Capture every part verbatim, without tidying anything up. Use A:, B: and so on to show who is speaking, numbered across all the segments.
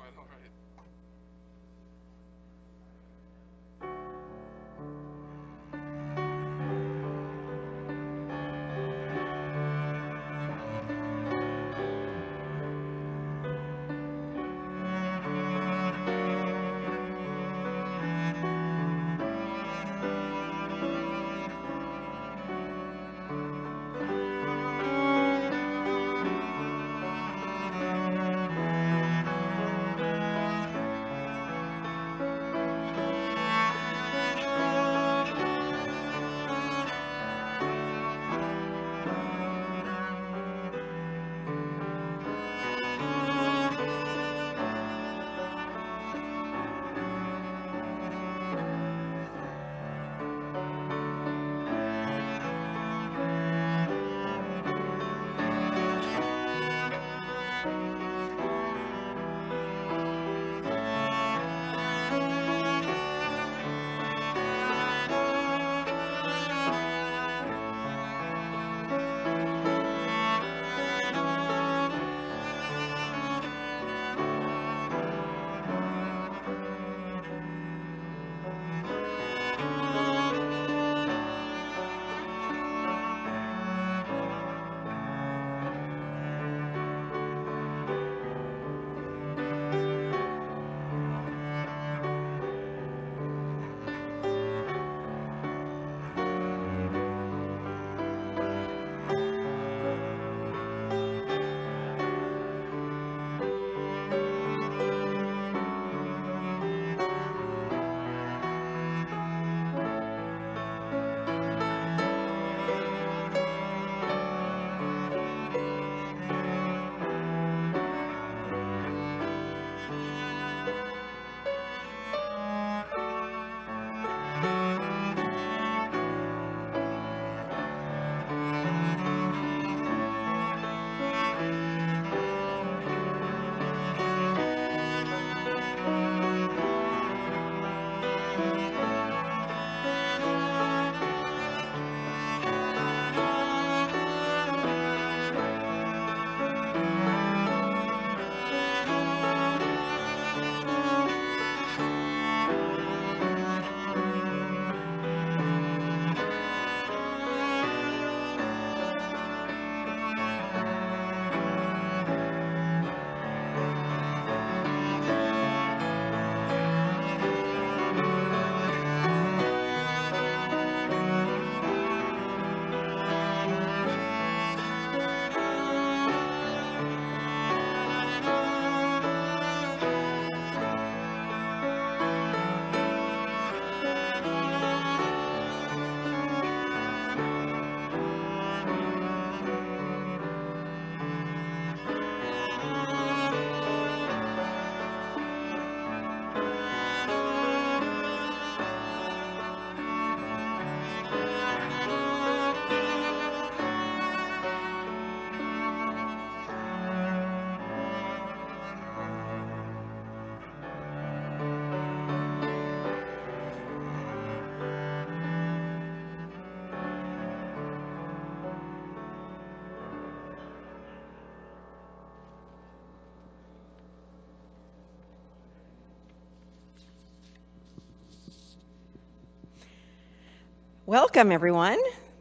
A: Welcome, everyone.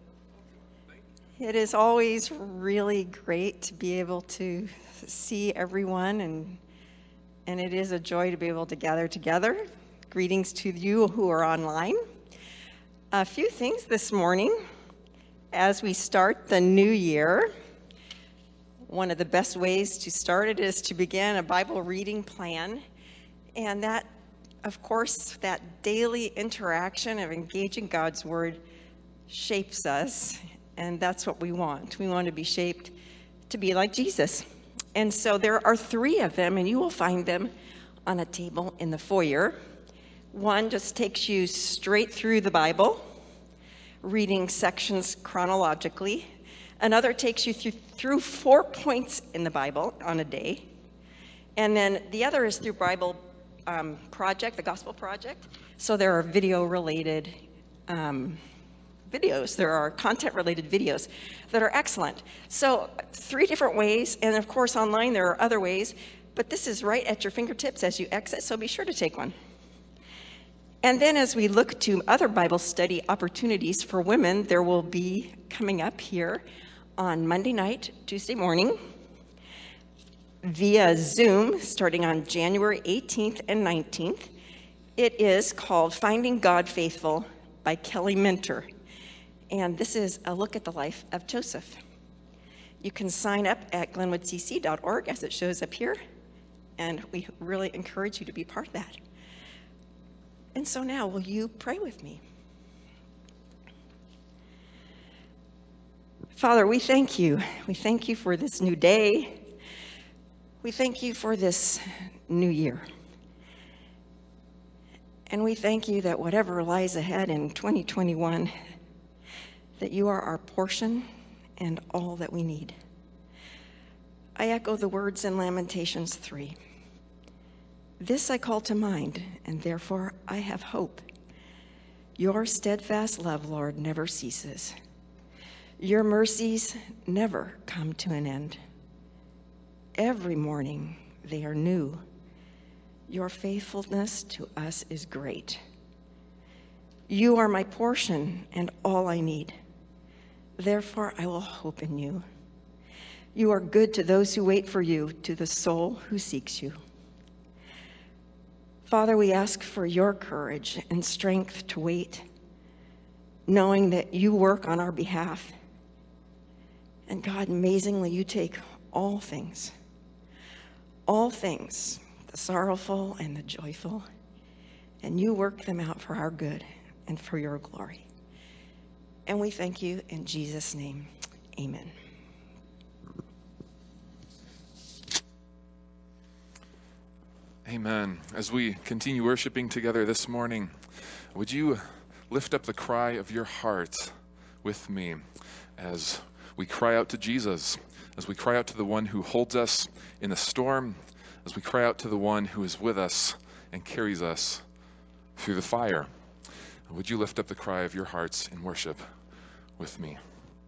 A: It is always really great to be able to see everyone, and and it is a joy to be able to gather together. Greetings to you who are online. A few things this morning as we start the new year. One of the best ways to start it is to begin a Bible reading plan, and that, of course, that daily interaction of engaging God's Word shapes us, and that's what we want. We want to be shaped to be like Jesus. And so there are three of them, and you will find them on a table in the foyer. One just takes you straight through the Bible, reading sections chronologically. Another takes you through, through four points in the Bible on a day. And then the other is through Bible um, Project, the Gospel Project. So there are video-related um, videos. There are content-related videos that are excellent. So three different ways, and of course online there are other ways. but this is right at your fingertips as you exit, so be sure to take one. And then as we look to other Bible study opportunities for women, there will be coming up here on Monday night, Tuesday morning, via Zoom, starting on January eighteenth and nineteenth. It is called Finding God Faithful by Kelly Minter. And this is a look at the life of Joseph. You can sign up at glenwood c c dot org as it shows up here, and we really encourage you to be part of that. And so now, will you pray with me? Father, we thank you. We thank you for this new day. We thank you for this new year. And we thank you that whatever lies ahead in twenty twenty-one, that you are our portion and all that we need. I echo the words in Lamentations three. This I call to mind, and therefore I have hope. Your steadfast love, Lord, never ceases. Your mercies never come to an end. Every morning they are new. Your faithfulness to us is great. You are my portion and all I need. Therefore I will hope in you. You are good to those who wait for you, to the soul who seeks you. Father, we ask for your courage and strength to wait, knowing that you work on our behalf. And God, amazingly, you take all things, all things, the sorrowful and the joyful, and you work them out for our good and for your glory. And we thank you in Jesus' name. Amen.
B: Amen. As we continue worshiping together this morning, would you lift up the cry of your heart with me as we cry out to Jesus, as we cry out to the one who holds us in the storm, as we cry out to the one who is with us and carries us through the fire. Would you lift up the cry of your hearts in worship with me?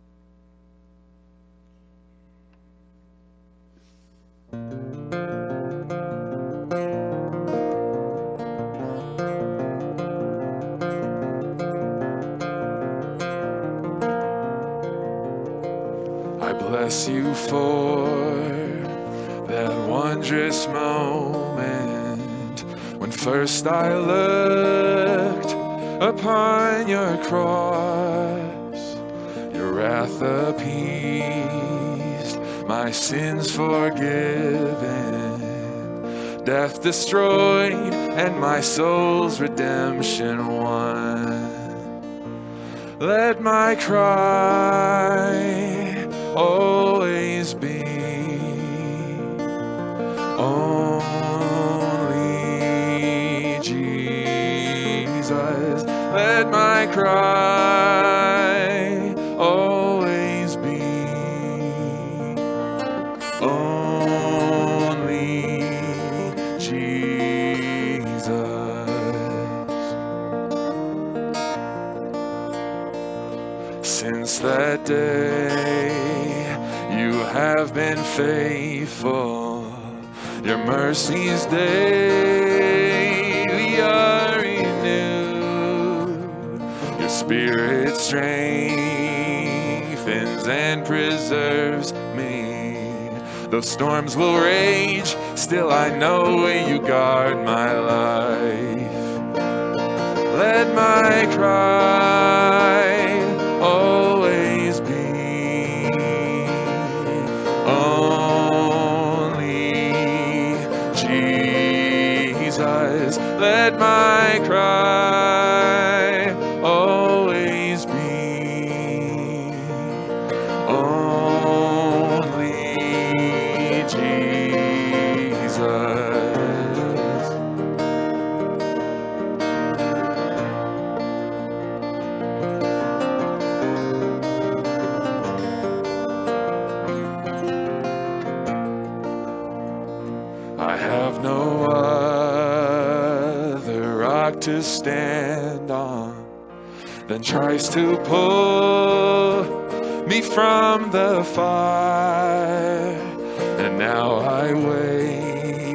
B: Bless you for that wondrous moment when first I looked upon your cross. Your wrath appeased, my sins forgiven, death destroyed, and my soul's redemption won. Let my cry always be only Jesus. Let my cry always be only Jesus. Since that day you have been faithful, your mercies daily are renewed. Your spirit strengthens and preserves me. Though storms will rage, still I know you guard my life. Let my cry always be only Jesus. Let my cry always be only Jesus. I have no other rock to stand on than tries to pull me from the fire. And now I wait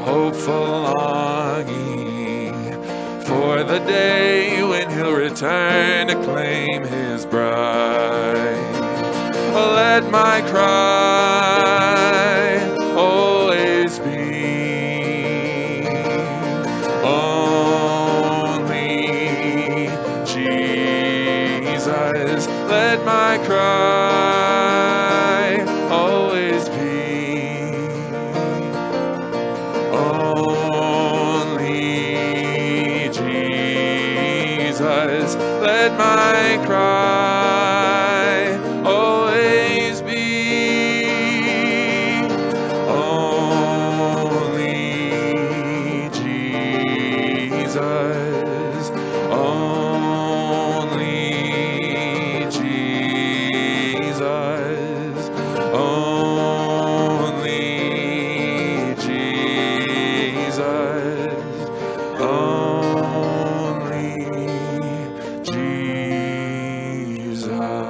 B: hopeful longing for the day when he'll return to claim his bride. Let my cry always be only Jesus. Let my cry always be only Jesus. Let my cry always be only Jesus. Only Jesus. Only Jesus. Only Jesus.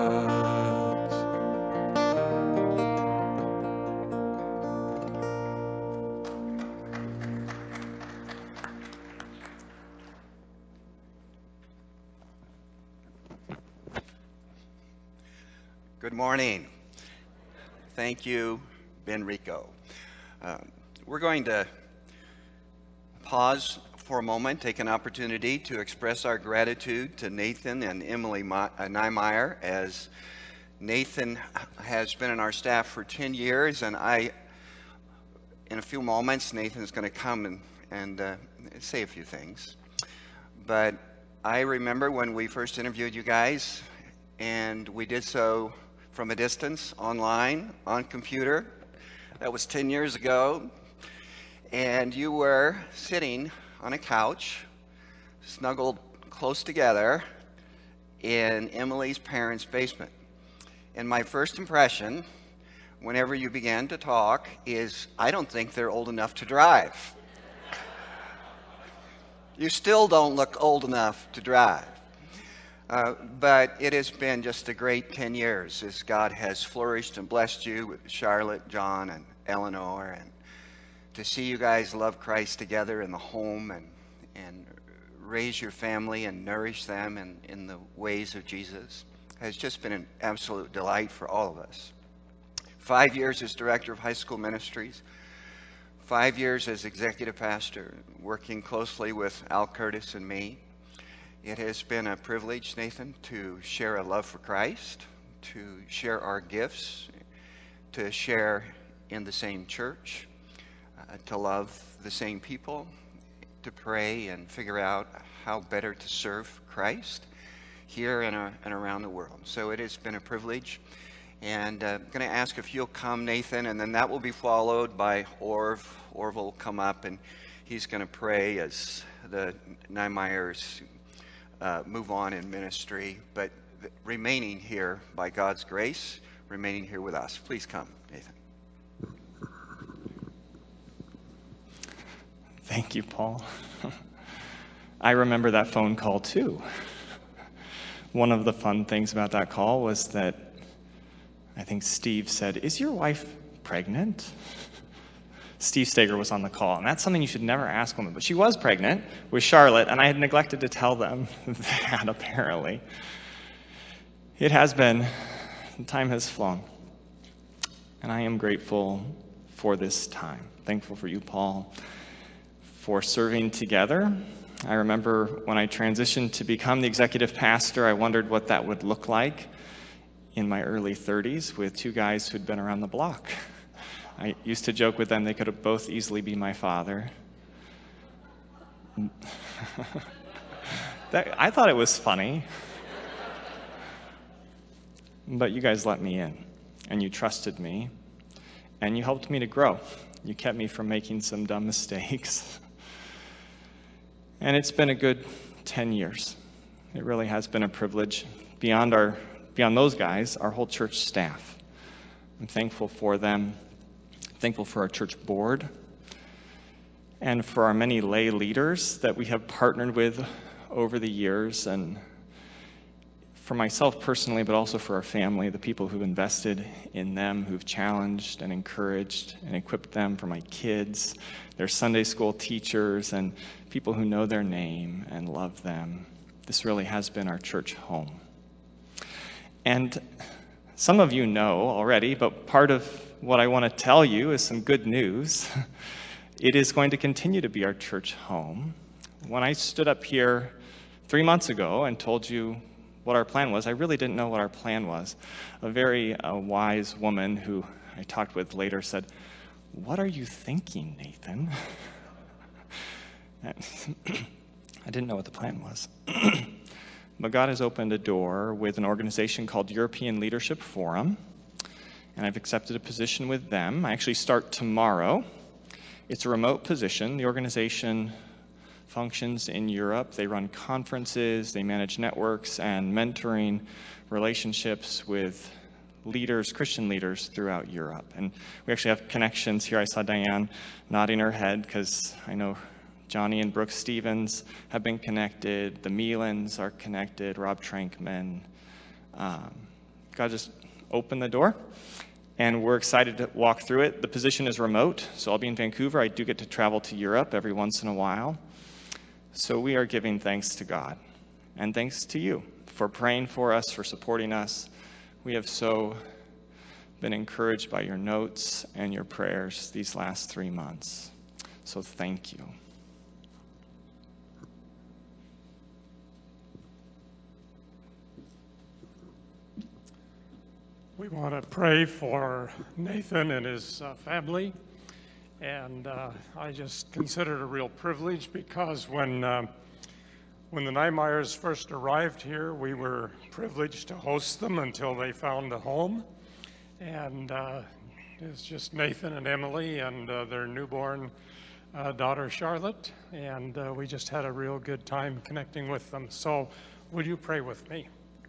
C: Good morning. Thank you, Ben Rico. Um, we're going to pause for a moment, take an opportunity to express our gratitude to Nathan and Emily Niemeyer, as Nathan has been in our staff for ten years, and I, in a few moments, Nathan is going to come and, and uh, say a few things. But I remember when we first interviewed you guys, and we did so from a distance, online, on computer. That was ten years ago. And you were sitting on a couch, snuggled close together in Emily's parents' basement. And my first impression, whenever you began to talk, is I don't think they're old enough to drive. You still don't look old enough to drive. Uh, but it has been just a great ten years as God has flourished and blessed you with Charlotte, John, and Eleanor, and to see you guys love Christ together in the home and, and raise your family and nourish them in, in the ways of Jesus has just been an absolute delight for all of us. Five years as director of high school ministries, five years as executive pastor, working closely with Al Curtis and me. It has been a privilege, Nathan, to share a love for Christ, to share our gifts, to share in the same church, uh, to love the same people, to pray and figure out how better to serve Christ here and, uh, and around the world. So it has been a privilege. And uh, I'm going to ask if you'll come, Nathan, and then that will be followed by Orv. Orv will come up, and he's going to pray as the Niemeyers Uh, move on in ministry, but th- remaining here by God's grace, remaining here with us. Please come, Nathan.
D: Thank you, Paul. I remember that phone call too. One of the fun things about that call was that I think Steve said, "Is your wife pregnant?" Steve Steger was on the call, and that's something you should never ask women, but she was pregnant with Charlotte, and I had neglected to tell them that, apparently. It has been, time has flown, and I am grateful for this time. Thankful for you, Paul, for serving together. I remember when I transitioned to become the executive pastor, I wondered what that would look like in my early thirties with two guys who'd been around the block. I used to joke with them they could have both easily be my father. that, I thought it was funny. But you guys let me in, and you trusted me, and you helped me to grow. You kept me from making some dumb mistakes. And it's been a good ten years. It really has been a privilege. Beyond our, beyond those guys, our whole church staff. I'm thankful for them. Thankful for our church board and for our many lay leaders that we have partnered with over the years, and for myself personally, but also for our family, the people who've invested in them, who've challenged and encouraged and equipped them, for my kids, their Sunday school teachers, and people who know their name and love them. This really has been our church home. And some of you know already, but part of what I want to tell you is some good news. It is going to continue to be our church home. When I stood up here three months ago and told you what our plan was, I really didn't know what our plan was. A very uh, wise woman who I talked with later said, "What are you thinking, Nathan?" I didn't know what the plan was. But God has opened a door with an organization called European Leadership Forum, and I've accepted a position with them. I actually start tomorrow. It's a remote position. The organization functions in Europe. They run conferences, they manage networks and mentoring relationships with leaders, Christian leaders throughout Europe. And we actually have connections here. I saw Diane nodding her head because I know Johnny and Brooke Stevens have been connected. The Melans are connected. Rob Trankman. Um, God just opened the door, and we're excited to walk through it. The position is remote, so I'll be in Vancouver. I do get to travel to Europe every once in a while. So we are giving thanks to God, and thanks to you for praying for us, for supporting us. We have so been encouraged by your notes and your prayers these last three months. So thank you.
E: We want to pray for Nathan and his uh, family. And uh, I just consider it a real privilege because when uh, when the Neimeyers first arrived here, we were privileged to host them until they found a home. And uh, it's just Nathan and Emily and uh, their newborn uh, daughter Charlotte. And uh, we just had a real good time connecting with them. So would you pray with me?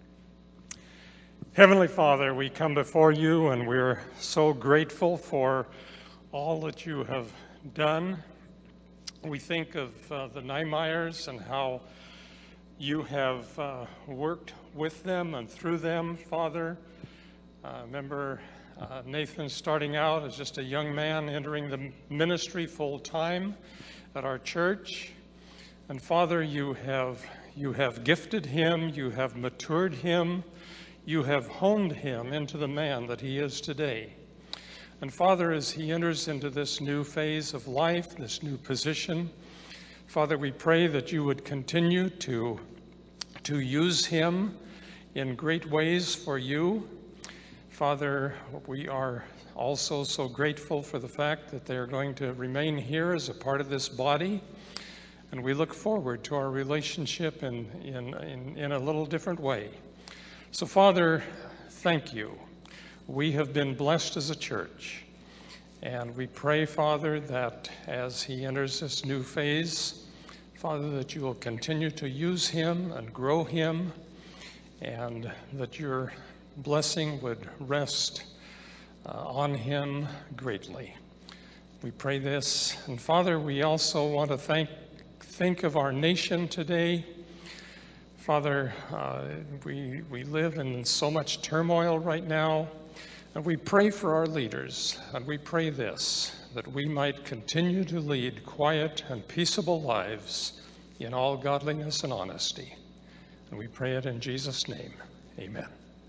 E: Heavenly Father, we come before you and we're so grateful for all that you have done. We think of uh, the Neimeyers and how you have uh, worked with them and through them, Father. Uh, remember uh, Nathan starting out as just a young man entering the ministry full time at our church. And Father, you have you have gifted him, you have matured him, you have honed him into the man that he is today. And Father, as he enters into this new phase of life, this new position, Father, we pray that you would continue to, to use him in great ways for you. Father, we are also so grateful for the fact that they are going to remain here as a part of this body. And we look forward to our relationship in, in, in, in a little different way. So, Father, thank you. We have been blessed as a church, and we pray, Father, that as he enters this new phase, Father, that you will continue to use him and grow him, and that your blessing would rest uh, on him greatly. We pray this. And Father, we also want to thank, think of our nation today. Father, uh, we, we live in so much turmoil right now, and we pray for our leaders, and we pray this, that we might continue to lead quiet and peaceable lives in all godliness and honesty. And we pray it in Jesus' name. Amen.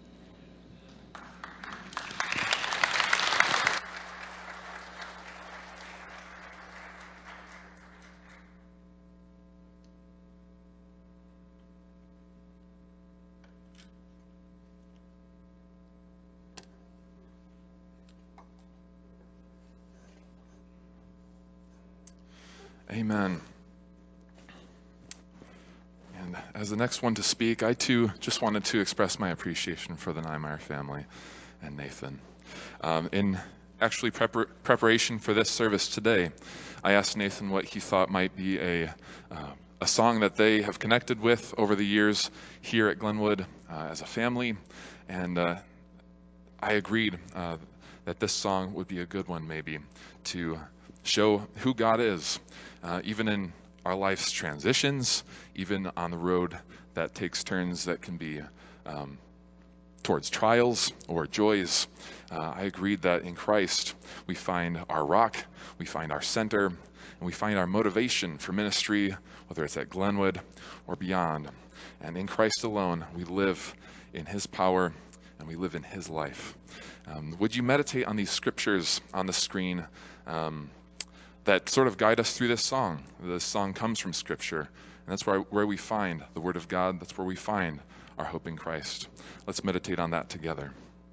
B: Amen. And as the next one to speak, I too just wanted to express my appreciation for the Neimeyer family and Nathan. Um, in actually prepar- preparation for this service today, I asked Nathan what he thought might be a uh, a song that they have connected with over the years here at Glenwood uh, as a family, and uh, I agreed uh, that this song would be a good one maybe to show who God is, uh, even in our life's transitions, even on the road that takes turns that can be um, towards trials or joys, uh, I agreed that in Christ we find our rock, we find our center, and we find our motivation for ministry, whether it's at Glenwood or beyond. And in Christ alone, we live in His power and we live in His life. Um, would you meditate on these scriptures on the screen um, that sort of guide us through this song? This song comes from Scripture, and that's where, where we find the Word of God. That's where we find our hope in Christ. Let's meditate on that together.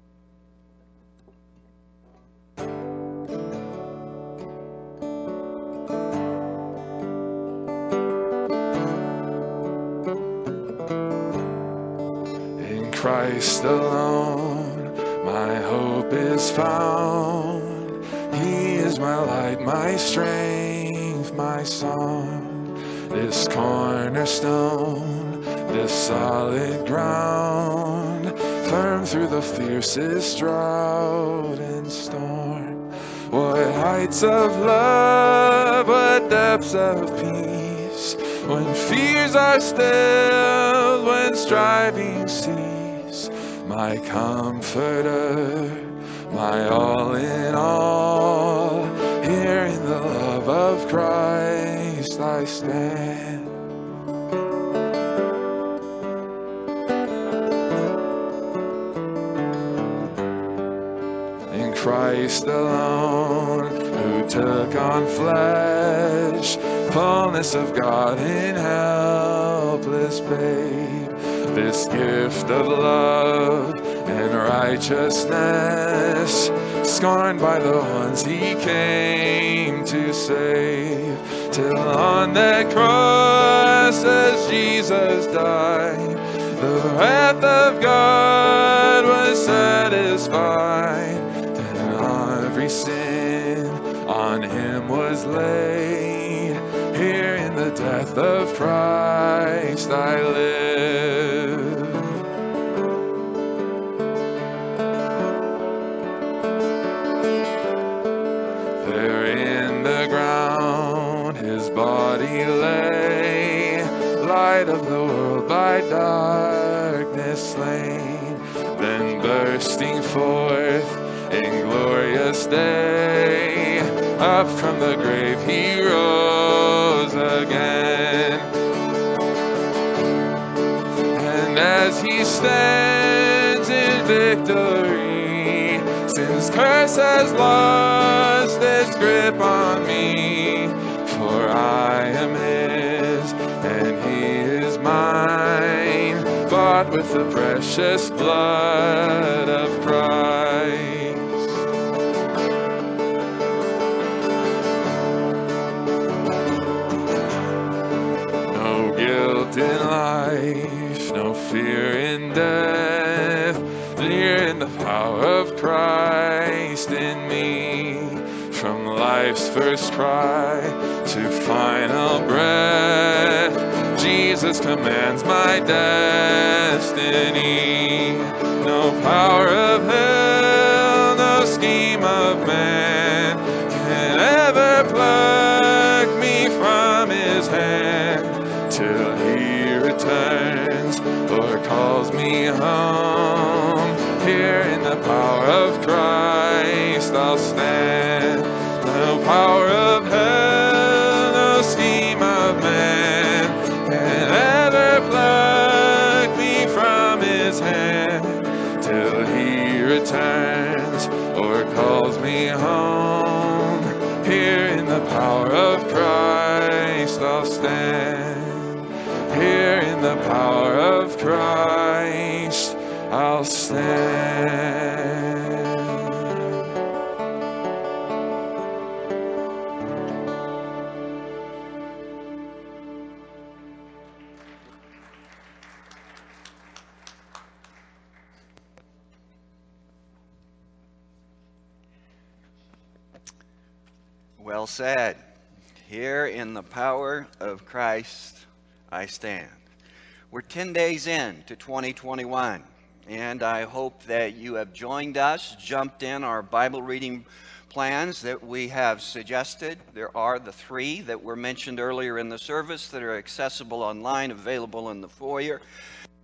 B: In Christ alone, my hope is found. He is my light, my strength, my song. This cornerstone, this solid ground, firm through the fiercest drought and storm. What heights of love, what depths of peace, when fears are stilled, when striving cease. My comforter, my all in all, here in the love of Christ I stand. In Christ alone, who took on flesh, fullness of God in helpless babe, this gift of love and righteousness, scorned by the ones He came to save, till on that cross as Jesus died, the wrath of God was satisfied. Every sin on Him was laid. Here in the death of Christ I live. There in the ground His body lay, light of the world by darkness slain, then bursting forth in glorious day, up from the grave He rose again. And as He stands in victory, sin's curse has lost its grip on me. For I am His, and He is mine, bought with the precious blood of Christ. No guilt in life, no fear in death, near in the power of Christ in me. From life's first cry to final breath, Jesus commands my destiny. No power of hell, no scheme of man can ever pluck me from His hand, till He returns or calls me home. Here in the power of Christ I'll stand. No power of hell, no scheme of man can ever pluck me from His hand, till He returns or calls me home. Here in the power of Christ I'll stand. Here in the power of Christ I'll stand.
C: Well said. Here in the power of Christ I stand. We're ten days in to twenty twenty-one, and I hope that you have joined us, jumped in our Bible reading plans that we have suggested. There are the three that were mentioned earlier in the service that are accessible online, available in the foyer.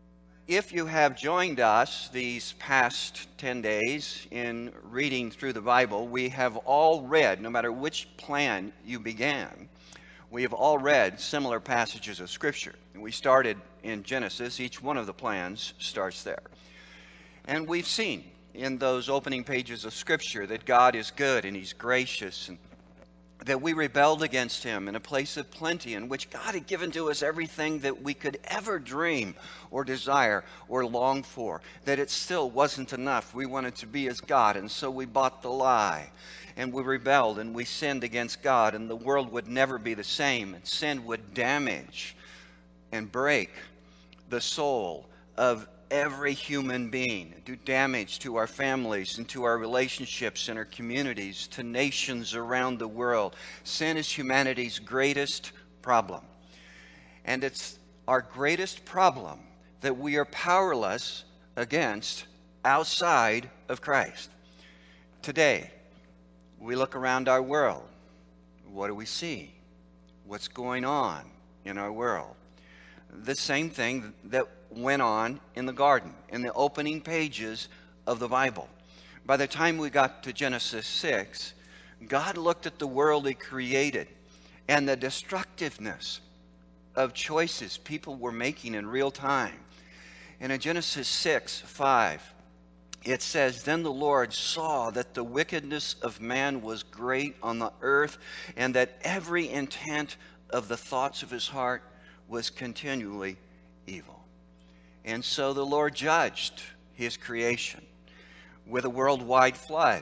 C: if you have joined us these past ten days in reading through the Bible, we have all read, no matter which plan you began, we have all read similar passages of Scripture. We started in Genesis. Each one of the plans starts there. And we've seen in those opening pages of Scripture that God is good and He's gracious, and that we rebelled against Him in a place of plenty in which God had given to us everything that we could ever dream or desire or long for, that it still wasn't enough. We wanted to be as God, and so we bought the lie, and we rebelled and we sinned against God, and the world would never be the same, and sin would damage and break the soul of every human being, do damage to our families and to our relationships and our communities, to nations around the world. Sin is humanity's greatest problem. And it's our greatest problem that we are powerless against outside of Christ. Today, we look around our world. What do we see? What's going on in our world? The same thing that went on in the garden, in the opening pages of the Bible. By the time we got to Genesis six, God looked at the world He created and the destructiveness of choices people were making in real time. And in Genesis six five, it says, "Then the Lord saw that the wickedness of man was great on the earth, and that every intent of the thoughts of his heart was continually evil. And so the Lord judged His creation with a worldwide flood.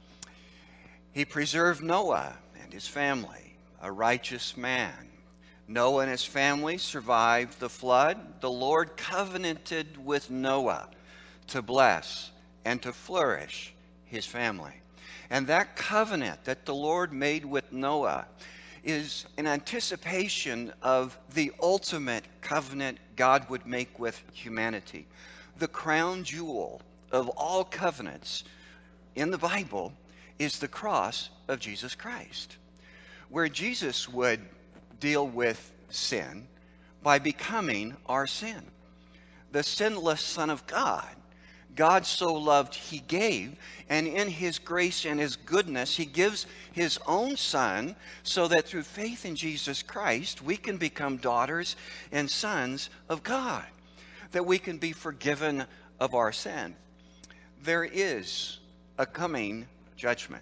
C: He preserved Noah and his family, a righteous man. Noah and his family survived the flood. The Lord covenanted with Noah to bless and to flourish his family. And that covenant that the Lord made with Noah is an anticipation of the ultimate covenant God would make with humanity. The crown jewel of all covenants in the Bible is the cross of Jesus Christ, where Jesus would deal with sin by becoming our sin. The sinless Son of God. God so loved, He gave, and in His grace and His goodness, He gives His own Son so that through faith in Jesus Christ, we can become daughters and sons of God, that we can be forgiven of our sin. There is a coming judgment.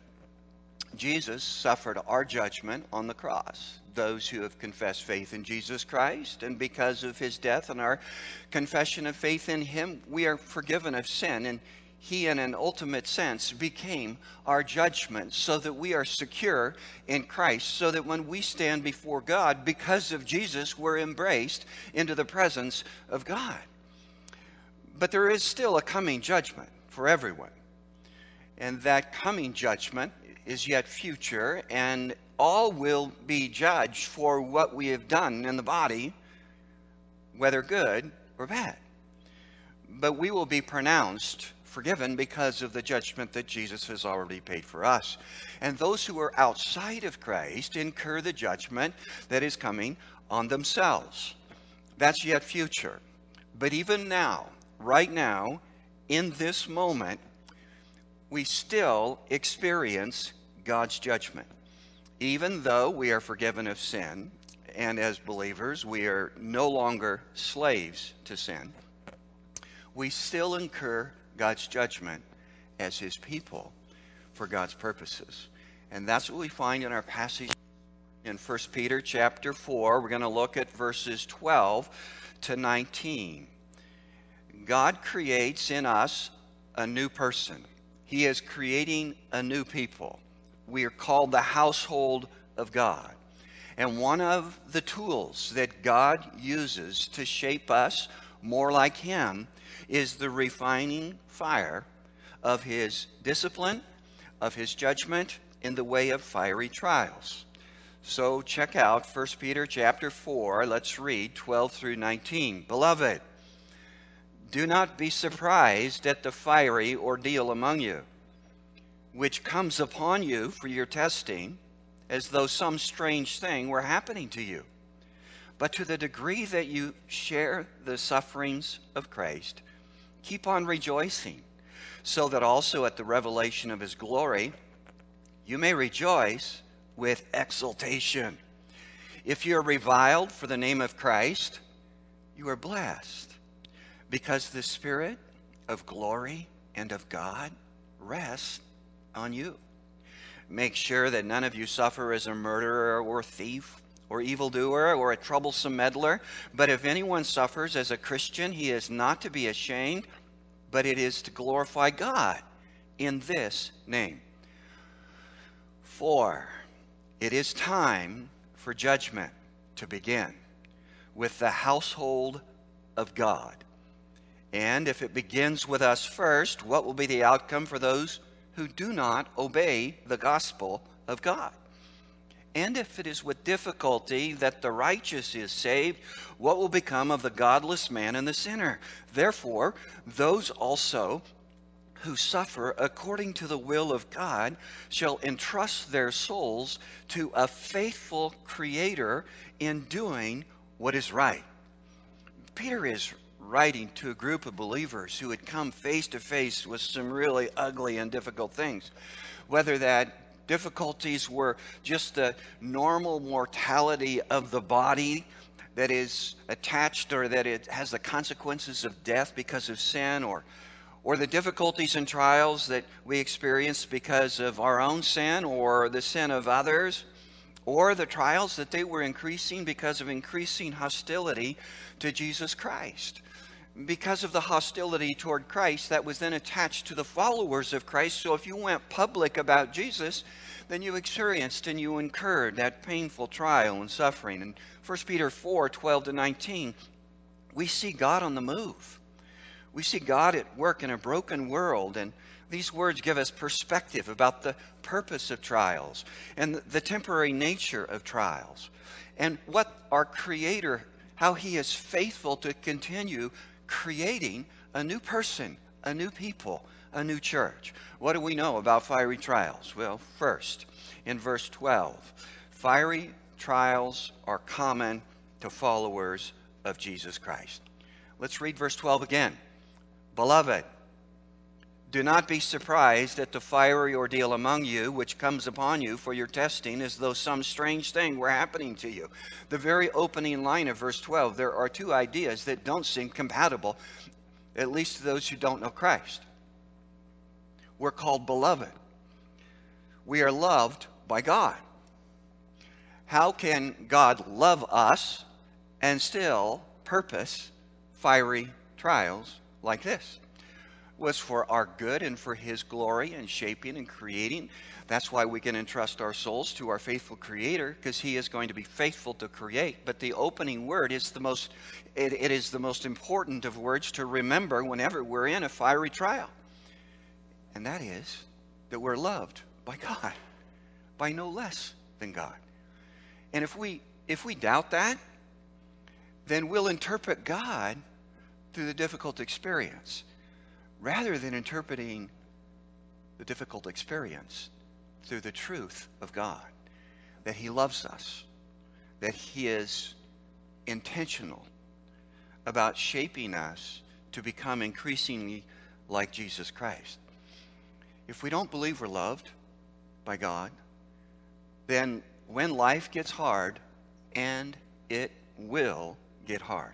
C: Jesus suffered our judgment on the cross. Those who have confessed faith in Jesus Christ, and because of His death and our confession of faith in Him, we are forgiven of sin, and He, in an ultimate sense, became our judgment so that we are secure in Christ, so that when we stand before God, because of Jesus, we're embraced into the presence of God. But there is still a coming judgment for everyone, and that coming judgment is yet future, and all will be judged for what we have done in the body, whether good or bad. But we will be pronounced forgiven because of the judgment that Jesus has already paid for us. And those who are outside of Christ incur the judgment that is coming on themselves. That's yet future. But even now, right now, in this moment, we still experience God's judgment. Even though we are forgiven of sin, and as believers we are no longer slaves to sin, we still incur God's judgment as His people for God's purposes. And that's what we find in our passage in First Peter chapter four. We're going to look at verses twelve to nineteen. God creates in us a new person. He is creating a new people. We are called the household of God. And one of the tools that God uses to shape us more like Him is the refining fire of His discipline, of His judgment in the way of fiery trials. So check out First Peter chapter four. Let's read twelve through nineteen. Beloved, do not be surprised at the fiery ordeal among you, which comes upon you for your testing, as though some strange thing were happening to you. But to the degree that you share the sufferings of Christ, keep on rejoicing, so that also at the revelation of his glory you may rejoice with exultation. If you are reviled for the name of Christ, you are blessed, because the Spirit of glory and of God rests on you. Make sure that none of you suffer as a murderer or thief or evildoer or a troublesome meddler. But if anyone suffers as a Christian, he is not to be ashamed, but it is to glorify God in this name. For it is time for judgment to begin with the household of God. And if it begins with us first, what will be the outcome for those who do not obey the gospel of God? And if it is with difficulty that the righteous is saved, what will become of the godless man and the sinner? Therefore, those also who suffer according to the will of God shall entrust their souls to a faithful Creator in doing what is right. Peter is writing to a group of believers who had come face to face with some really ugly and difficult things, whether that difficulties were just the normal mortality of the body that is attached, or that it has the consequences of death because of sin, or or the difficulties and trials that we experience because of our own sin or the sin of others, or the trials that they were increasing because of increasing hostility to Jesus Christ. Because of the hostility toward Christ that was then attached to the followers of Christ. So if you went public about Jesus, then you experienced and you incurred that painful trial and suffering. In First Peter four, twelve to nineteen, we see God on the move. We see God at work in a broken world, and these words give us perspective about the purpose of trials and the temporary nature of trials, and what our Creator, how He is faithful to continue creating a new person, a new people, a new church. What do we know about fiery trials? Well, first, in verse twelve, fiery trials are common to followers of Jesus Christ. Let's read verse twelve again. Beloved, do not be surprised at the fiery ordeal among you, which comes upon you for your testing, as though some strange thing were happening to you. The very opening line of verse twelve, there are two ideas that don't seem compatible, at least to those who don't know Christ. We're called beloved. We are loved by God. How can God love us and still purpose fiery trials like this? Was for our good and for His glory and shaping and creating. That's why we can entrust our souls to our faithful Creator, because He is going to be faithful to create. But the opening word is the most, it, it is the most important of words to remember whenever we're in a fiery trial. And that is that we're loved by God, by no less than God. And if we if we doubt that, then we'll interpret God through the difficult experience, rather than interpreting the difficult experience through the truth of God, that He loves us, that He is intentional about shaping us to become increasingly like Jesus Christ. If we don't believe we're loved by God, then when life gets hard, and it will get hard,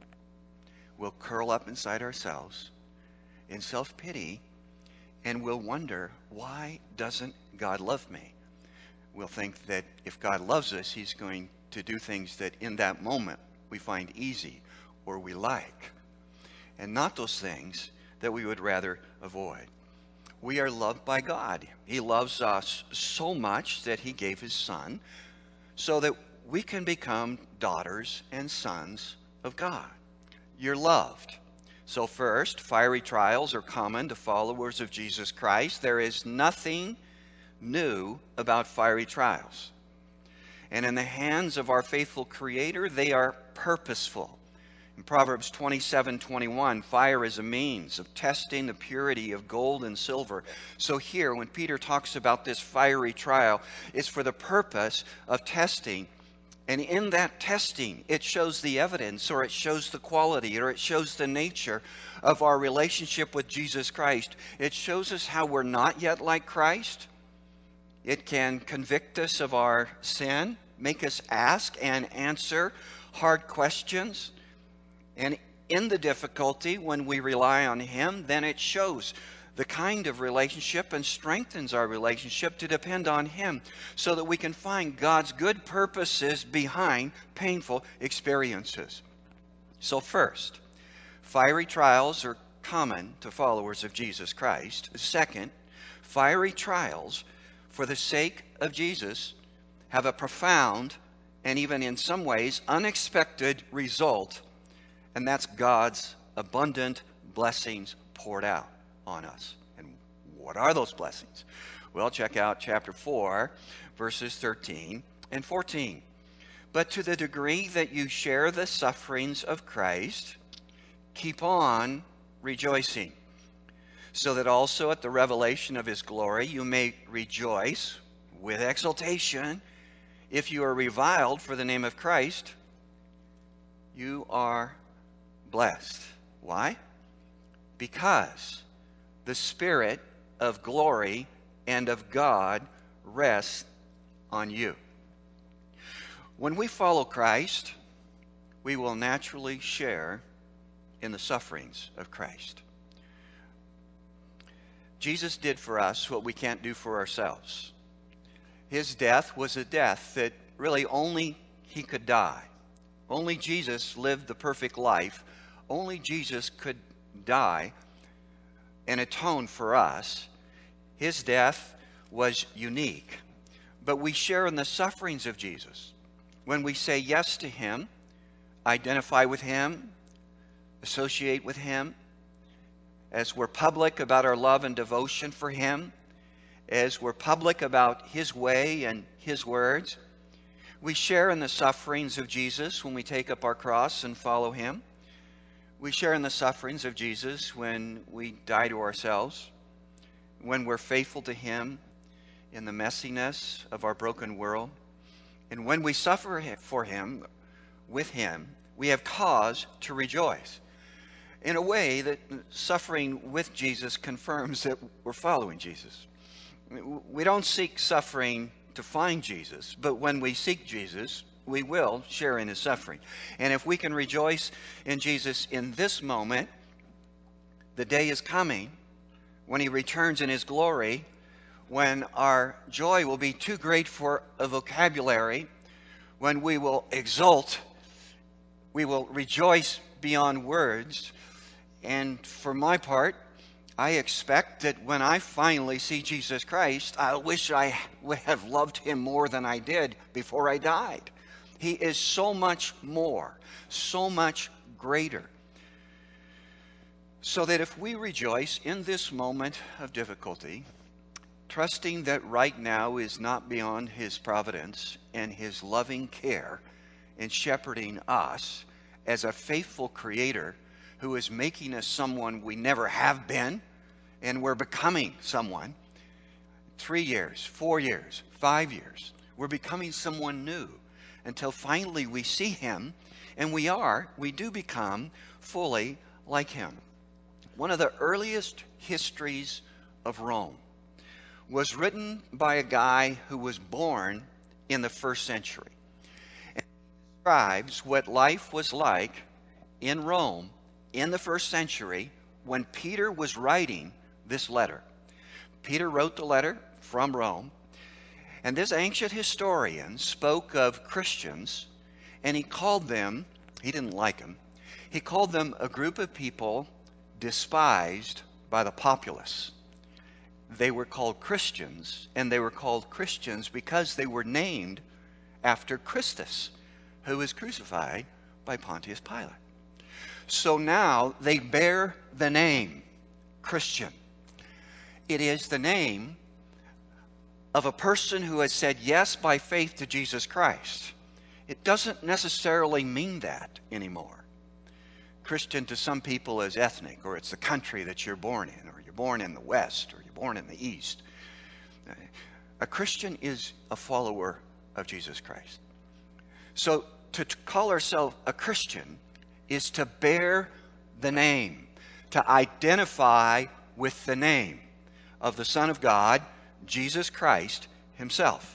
C: we'll curl up inside ourselves in self-pity, and we'll wonder, why doesn't God love me? We'll think that if God loves us, He's going to do things that in that moment we find easy or we like, and not those things that we would rather avoid. We are loved by God. He loves us so much that He gave His Son so that we can become daughters and sons of God. You're loved. So first, fiery trials are common to followers of Jesus Christ. There is nothing new about fiery trials. And in the hands of our faithful Creator, they are purposeful. In Proverbs twenty-seven twenty-one, fire is a means of testing the purity of gold and silver. So here, when Peter talks about this fiery trial, it's for the purpose of testing And in that testing, it shows the evidence, or it shows the quality, or it shows the nature of our relationship with Jesus Christ. It shows us how we're not yet like Christ. It can convict us of our sin, make us ask and answer hard questions. And in the difficulty, when we rely on Him, then it shows the kind of relationship and strengthens our relationship to depend on Him so that we can find God's good purposes behind painful experiences. So first, fiery trials are common to followers of Jesus Christ. Second, fiery trials for the sake of Jesus have a profound and even in some ways unexpected result, and that's God's abundant blessings poured out on us. And what are those blessings? Well, check out chapter four, verses thirteen and fourteen. But to the degree that you share the sufferings of Christ, keep on rejoicing, so that also at the revelation of His glory you may rejoice with exultation. If you are reviled for the name of Christ, you are blessed. Why? Because the Spirit of glory and of God rests on you. When we follow Christ, we will naturally share in the sufferings of Christ. Jesus did for us what we can't do for ourselves. His death was a death that really only He could die. Only Jesus lived the perfect life. Only Jesus could die and atone for us. His death was unique. But we share in the sufferings of Jesus. When we say yes to Him, identify with Him, associate with Him, as we're public about our love and devotion for Him, as we're public about His way and His words, we share in the sufferings of Jesus when we take up our cross and follow Him. We share in the sufferings of Jesus when we die to ourselves, when we're faithful to Him in the messiness of our broken world. And when we suffer for Him, with Him, we have cause to rejoice. In a way that suffering with Jesus confirms that we're following Jesus. We don't seek suffering to find Jesus, but when we seek Jesus, we will share in His suffering. And if we can rejoice in Jesus in this moment, the day is coming when He returns in His glory, when our joy will be too great for a vocabulary, when we will exult, we will rejoice beyond words. And for my part, I expect that when I finally see Jesus Christ, I wish I would have loved Him more than I did before I died. He is so much more, so much greater. So that if we rejoice in this moment of difficulty, trusting that right now is not beyond His providence and His loving care in shepherding us as a faithful Creator who is making us someone we never have been, and we're becoming someone. Three years, four years, five years, we're becoming someone new until finally we see Him, and we are, we do become fully like Him. One of the earliest histories of Rome was written by a guy who was born in the first century. And it describes what life was like in Rome in the first century when Peter was writing this letter. Peter wrote the letter from Rome, and this ancient historian spoke of Christians, and he called them, he didn't like them, he called them a group of people despised by the populace. They were called Christians, and they were called Christians because they were named after Christus, who was crucified by Pontius Pilate. So now they bear the name Christian. It is the name of a person who has said yes by faith to Jesus Christ. It doesn't necessarily mean that anymore. Christian to some people is ethnic, or it's the country that you're born in, or you're born in the West, or you're born in the East. A Christian is a follower of Jesus Christ. So to t- call ourselves a Christian is to bear the name, to identify with the name of the Son of God, Jesus Christ himself.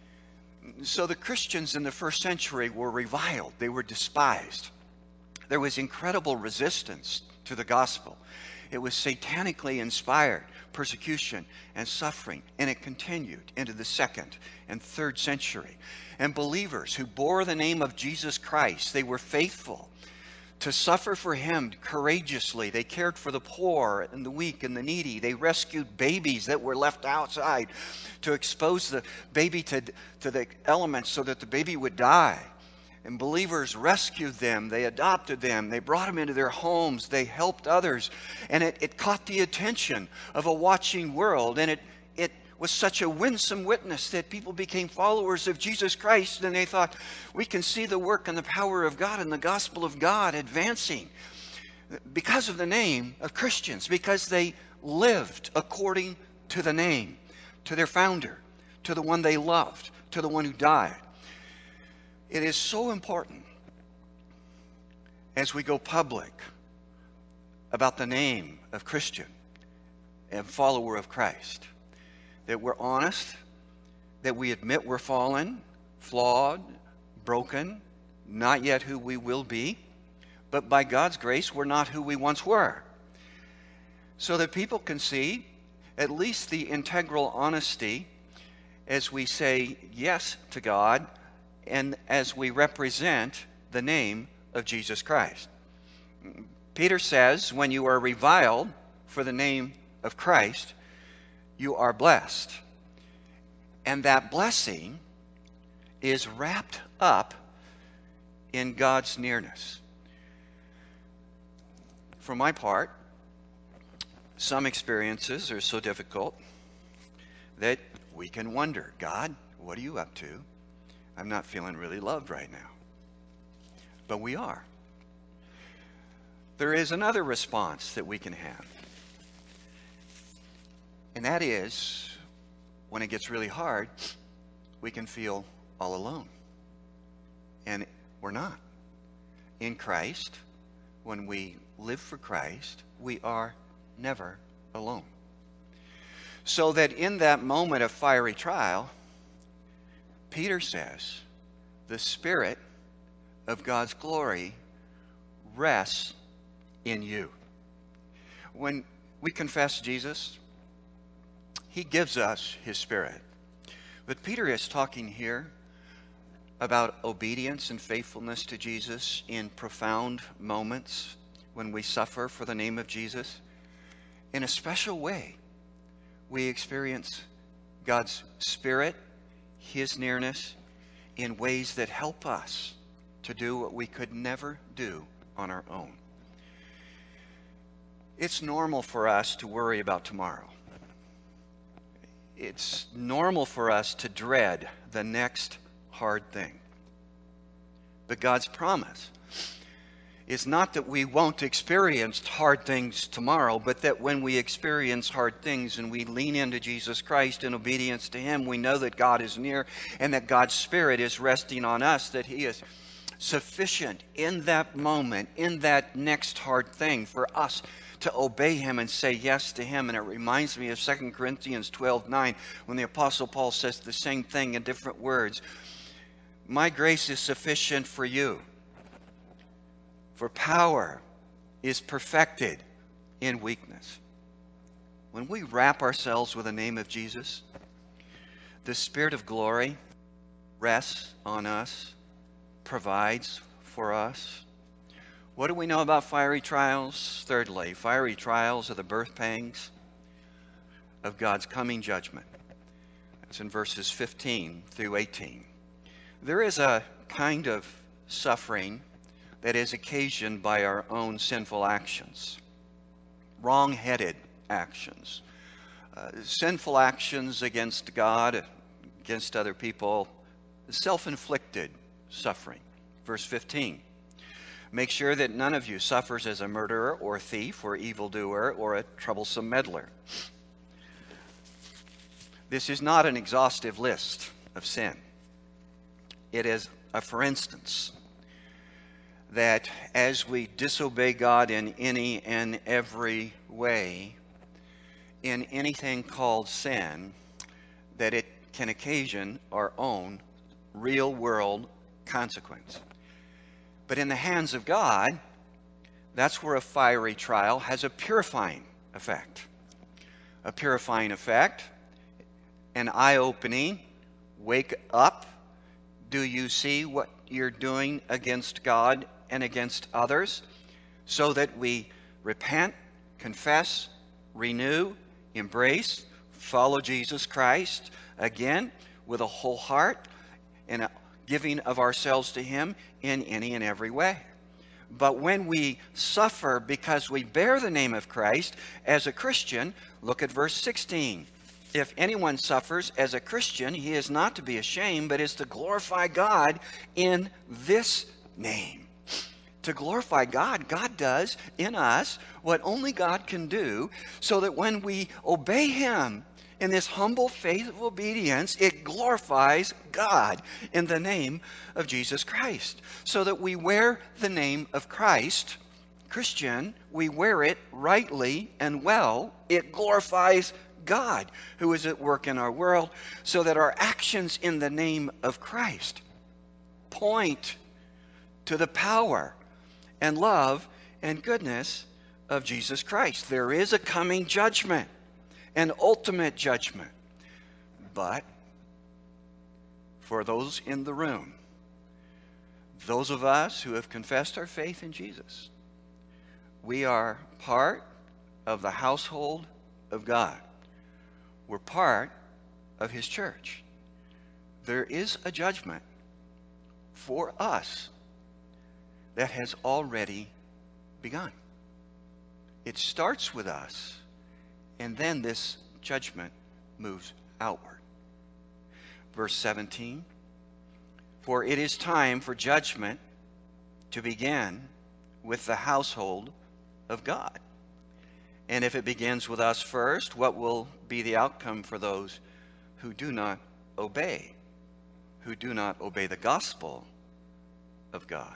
C: So the Christians in the first century were reviled. They were despised. There was incredible resistance to the gospel. It was satanically inspired persecution and suffering, and it continued into the second and third century. And believers who bore the name of Jesus Christ, they were faithful to suffer for him courageously. They cared for the poor and the weak and the needy. They rescued babies that were left outside to expose the baby to, to the elements so that the baby would die. And believers rescued them. They adopted them. They brought them into their homes. They helped others. And it, it caught the attention of a watching world. And it, it was such a winsome witness that people became followers of Jesus Christ. And they thought, we can see the work and the power of God and the gospel of God advancing because of the name of Christians, because they lived according to the name, to their founder, to the one they loved, to the one who died. It is so important as we go public about the name of Christian and follower of Christ that we're honest, that we admit we're fallen, flawed, broken, not yet who we will be, but by God's grace we're not who we once were. So that people can see at least the integral honesty as we say yes to God and as we represent the name of Jesus Christ. Peter says, when you are reviled for the name of Christ, you are blessed. And that blessing is wrapped up in God's nearness. For my part, some experiences are so difficult that we can wonder, God, what are you up to? I'm not feeling really loved right now. But we are. There is another response that we can have. And that is, when it gets really hard, we can feel all alone. And we're not. In Christ, when we live for Christ, we are never alone. So that in that moment of fiery trial, Peter says, the Spirit of God's glory rests in you. When we confess Jesus, he gives us his Spirit. But Peter is talking here about obedience and faithfulness to Jesus in profound moments when we suffer for the name of Jesus. In a special way, we experience God's Spirit, his nearness, in ways that help us to do what we could never do on our own. It's normal for us to worry about tomorrow. It's normal for us to dread the next hard thing. But God's promise is not that we won't experience hard things tomorrow, but that when we experience hard things and we lean into Jesus Christ in obedience to him, we know that God is near and that God's Spirit is resting on us, that he is sufficient in that moment, in that next hard thing, for us to obey him and say yes to him. And it reminds me of Second Corinthians twelve nine, when the Apostle Paul says the same thing in different words. My grace is sufficient for you, for power is perfected in weakness. When we wrap ourselves with the name of Jesus, the Spirit of glory rests on us, provides for us. What do we know about fiery trials? Thirdly, fiery trials are the birth pangs of God's coming judgment. That's in verses fifteen through eighteen. There is a kind of suffering that is occasioned by our own sinful actions, wrong-headed actions, uh, sinful actions against God, against other people, self-inflicted suffering. Verse fifteen, make sure that none of you suffers as a murderer or thief or evildoer or a troublesome meddler. This is not an exhaustive list of sin. It is a for instance that as we disobey God in any and every way, in anything called sin, that it can occasion our own real world consequence. But in the hands of God, that's where a fiery trial has a purifying effect. A purifying effect, an eye-opening, wake up. Do you see what you're doing against God and against others? So that we repent, confess, renew, embrace, follow Jesus Christ again with a whole heart and a giving of ourselves to Him in any and every way. But when we suffer because we bear the name of Christ as a Christian, look at verse sixteen. If anyone suffers as a Christian, he is not to be ashamed, but is to glorify God in this name. To glorify God, God does in us what only God can do, so that when we obey Him in this humble faith of obedience, it glorifies God in the name of Jesus Christ. So that we wear the name of Christ, Christian, we wear it rightly and well. It glorifies God who is at work in our world, so that our actions in the name of Christ point to the power and love and goodness of Jesus Christ. There is a coming judgment, an ultimate judgment. But for those in the room, those of us who have confessed our faith in Jesus, we are part of the household of God. We're part of His church. There is a judgment for us that has already begun. It starts with us, and then this judgment moves outward. Verse seventeen, for it is time for judgment to begin with the household of God. And if it begins with us first, what will be the outcome for those who do not obey, who do not obey the gospel of God?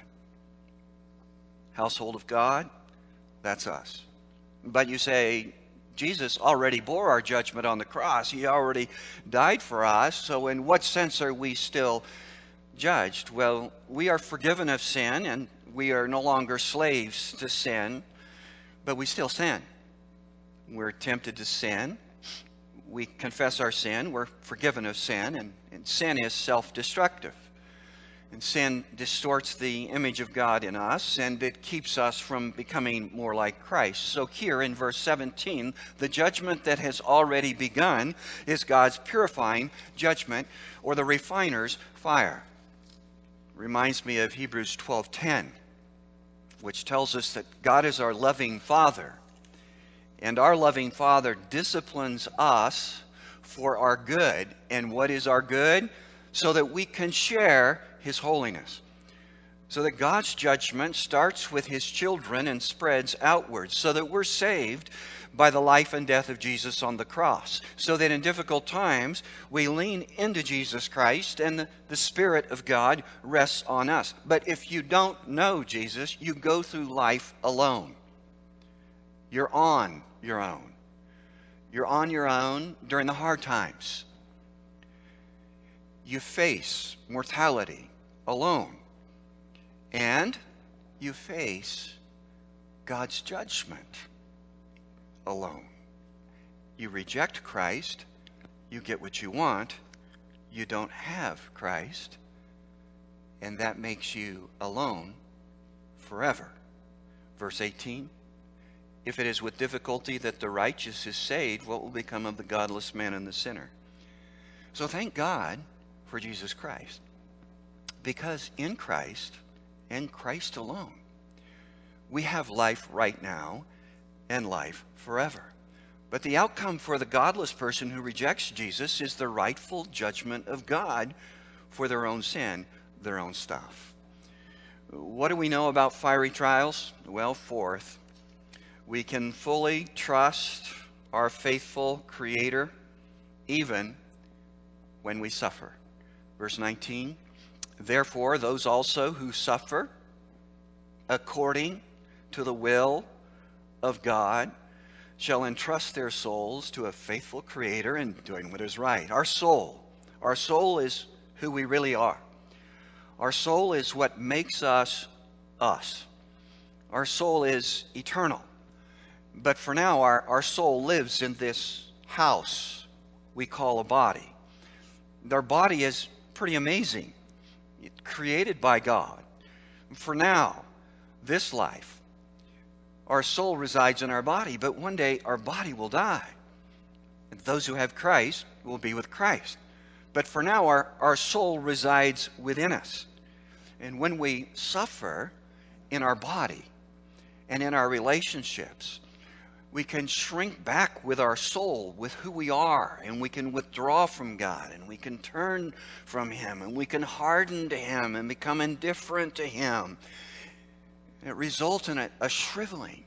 C: Household of God, that's us. But you say, Jesus already bore our judgment on the cross. He already died for us. So in what sense are we still judged? Well, we are forgiven of sin, and we are no longer slaves to sin, but we still sin. We're tempted to sin. We confess our sin. We're forgiven of sin, and, and sin is self-destructive. And sin distorts the image of God in us, and it keeps us from becoming more like Christ. So here in verse seventeen, the judgment that has already begun is God's purifying judgment, or the refiner's fire. Reminds me of Hebrews twelve ten, which tells us that God is our loving Father, and our loving Father disciplines us for our good. And what is our good? So that we can share His holiness. So that God's judgment starts with His children and spreads outwards, so that we're saved by the life and death of Jesus on the cross, so that in difficult times we lean into Jesus Christ and the, the Spirit of God rests on us. But if you don't know Jesus, you go through life alone. You're on your own. You're on your own during the hard times. You face mortality alone. And you face God's judgment alone. You reject Christ, you get what you want, you don't have Christ, and that makes you alone forever. Verse eighteen, if it is with difficulty that the righteous is saved, what will become of the godless man and the sinner? So thank God for Jesus Christ, because in Christ and Christ alone, we have life right now and life forever. But the outcome for the godless person who rejects Jesus is the rightful judgment of God for their own sin, their own stuff. What do we know about fiery trials? Well, fourth, we can fully trust our faithful Creator even when we suffer. Verse nineteen, Therefore, those also who suffer according to the will of God shall entrust their souls to a faithful Creator in doing what is right. Our soul, our soul is who we really are. Our soul is what makes us us. Our soul is eternal. But for now, our, our soul lives in this house we call a body. Our body is pretty amazing. It's created by God. For now, this life, our soul resides in our body, but one day our body will die. And those who have Christ will be with Christ. But for now, our, our soul resides within us. And when we suffer in our body and in our relationships, we can shrink back with our soul, with who we are, and we can withdraw from God, and we can turn from Him, and we can harden to Him and become indifferent to Him. It results in a, a shriveling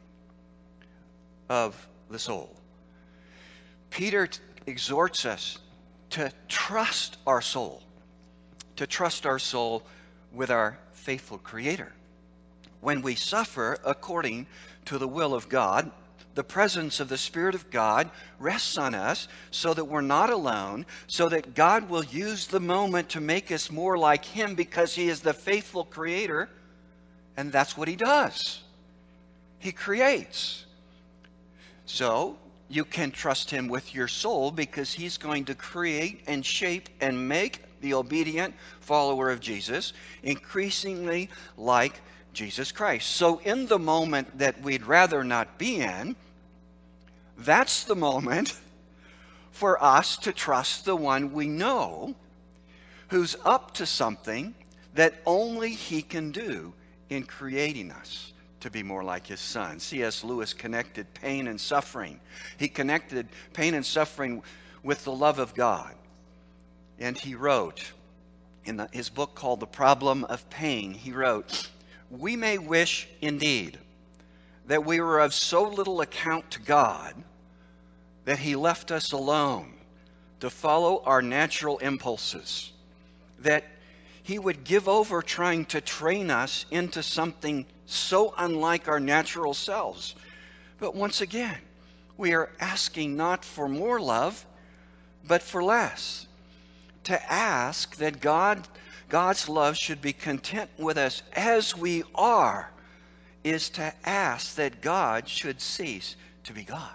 C: of the soul. Peter t- exhorts us to trust our soul, to trust our soul with our faithful Creator. When we suffer according to the will of God, the presence of the Spirit of God rests on us so that we're not alone, so that God will use the moment to make us more like Him because He is the faithful Creator, and that's what He does. He creates. So you can trust Him with your soul because He's going to create and shape and make the obedient follower of Jesus increasingly like Jesus Christ. So in the moment that we'd rather not be in, that's the moment for us to trust the one we know who's up to something that only He can do in creating us to be more like His Son. C S Lewis connected pain and suffering. He connected pain and suffering with the love of God. And he wrote in the, his book called The Problem of Pain, he wrote, "We may wish indeed that we were of so little account to God that He left us alone to follow our natural impulses, that He would give over trying to train us into something so unlike our natural selves. But once again, we are asking not for more love, but for less. To ask that God, God's love should be content with us as we are is to ask that God should cease to be God."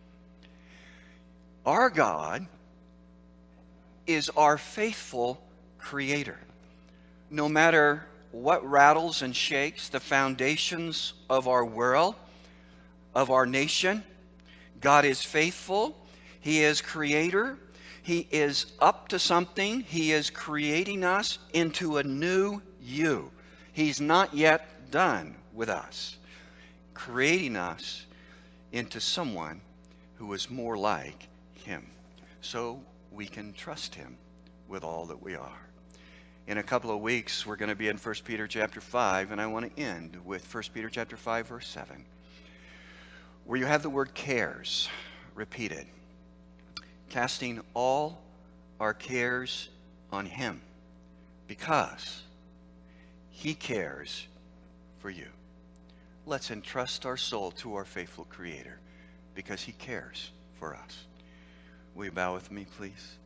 C: Our God is our faithful Creator. No matter what rattles and shakes the foundations of our world, of our nation, God is faithful. He is Creator. He is up to something. He is creating us into a new you. He's not yet done with us, creating us into someone who is more like Him. So we can trust Him with all that we are. In a couple of weeks, we're going to be in First Peter chapter five, and I want to end with First Peter chapter five, verse seven, where you have the word cares repeated. Casting all our cares on Him because He cares for you. Let's entrust our soul to our faithful Creator because He cares for us. Will you bow with me, please?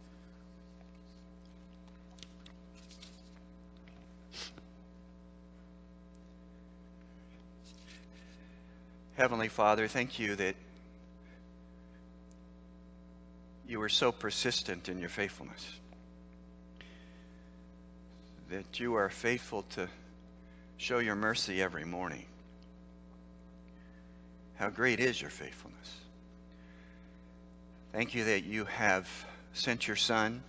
C: Heavenly Father, thank You that You are so persistent in Your faithfulness, that You are faithful to show Your mercy every morning. How great is Your faithfulness. Thank You that You have sent Your Son.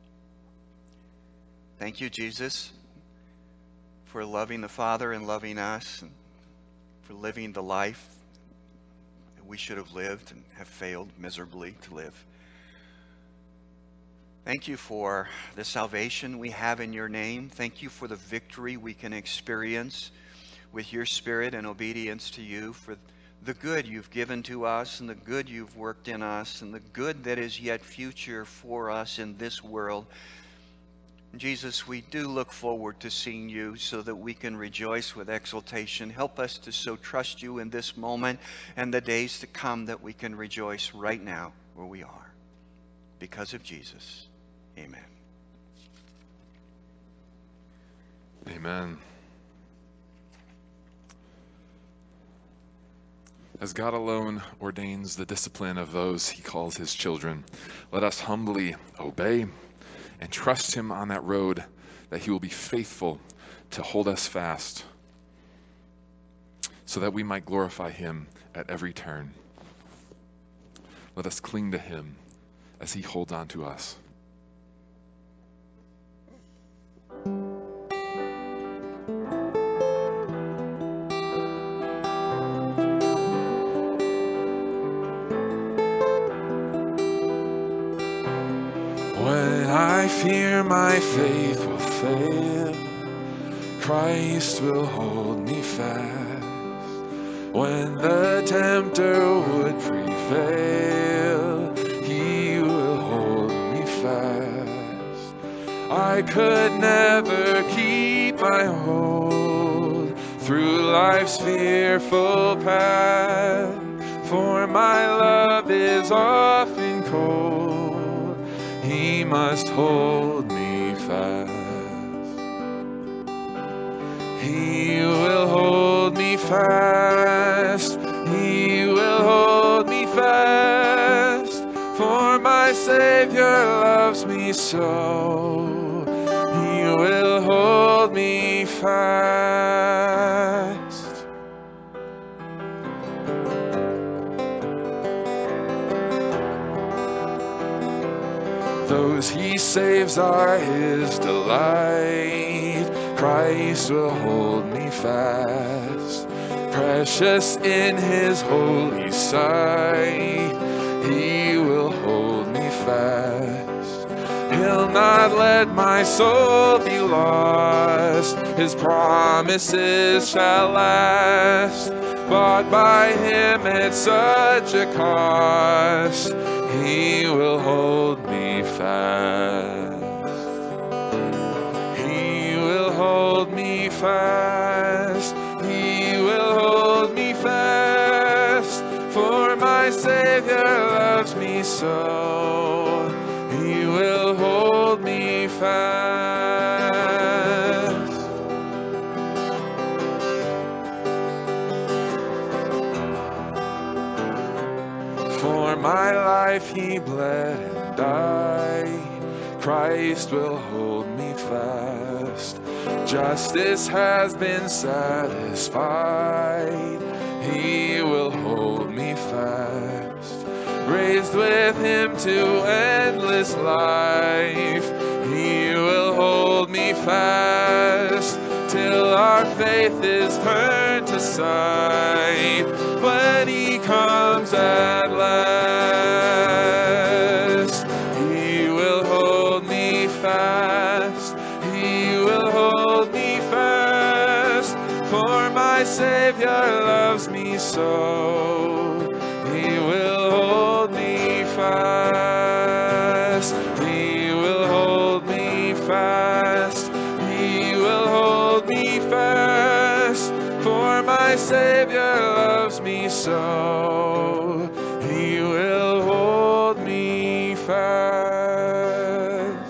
C: Thank You, Jesus, for loving the Father and loving us, and for living the life that we should have lived and have failed miserably to live. Thank You for the salvation we have in Your name. Thank You for the victory we can experience with Your Spirit and obedience to You, for the good You've given to us and the good You've worked in us and the good that is yet future for us in this world. Jesus, we do look forward to seeing you so that we can rejoice with exultation. Help us to so trust you in this moment and the days to come that we can rejoice right now where we are. Because of Jesus. Amen.
B: Amen. As God alone ordains the discipline of those he calls his children, let us humbly obey and trust him on that road, that he will be faithful to hold us fast so that we might glorify him at every turn. Let us cling to him as he holds on to us. When I fear my faith will fail, Christ will hold me fast. When the tempter would prevail, he will hold me fast. I could never keep my hold through life's fearful path, for my love is often cold. He must hold me fast. He will hold me fast. He will hold me fast. For my Savior loves me so. He will hold me fast. Those he saves are his delight. Christ will hold me fast. Precious in his holy sight, he will hold me fast. He'll not let my soul be lost. His promises shall last. Bought by him at such a cost, he will hold me fast. He will hold me fast. He will hold me fast. For my Savior loves me so. He will hold me fast. For my life he bled and died. Christ will hold me fast. Justice has been satisfied. He will hold me fast. Raised with him to endless life, he will hold me fast. Till our faith is turned to sight, when he comes at last. He will hold me fast. He will hold me fast. For my Savior loves me so. He will hold me fast. He will hold me fast. He will hold me fast. For my Savior loves me so. He will hold me fast.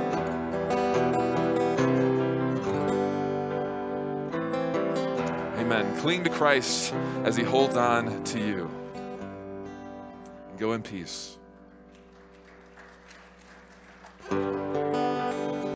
B: Amen. Cling to Christ as he holds on to you. Go in peace.